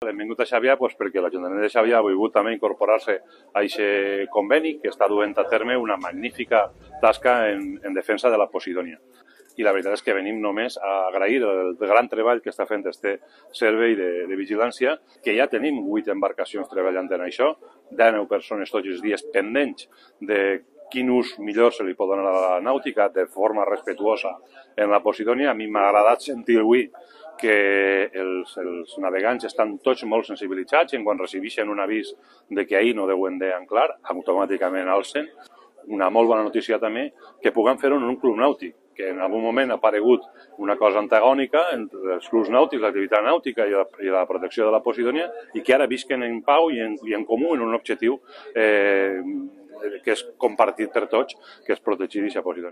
Benvingut a Xavià perquè l'Ajuntament de Xavià ha volgut també incorporar-se a aquest conveni que està duent a terme una magnífica tasca en defensa de la Posidònia. I la veritat és que venim només a agrair el gran treball que està fent este servei de vigilància, que ja tenim 8 embarcacions treballant en això, 19 persones tots els dies pendents de quin ús millor se li pot donar a la nàutica de forma respetuosa en la Posidònia. A mi m'ha agradat sentir avui que els navegants estan tots molt sensibilitzats i quan recibeixen un avís de que ahir no deuen d'anclar, automàticament alcen. Una molt bona notícia també que puguem fer-ho en un club nàutic, que en algun moment ha aparegut una cosa antagònica entre els clubs nàutics, l'activitat nàutica i la protecció de la Posidònia, i que ara visquen en pau i en comú en un objectiu que és compartit per tots, que és protegir aquesta Posidònia.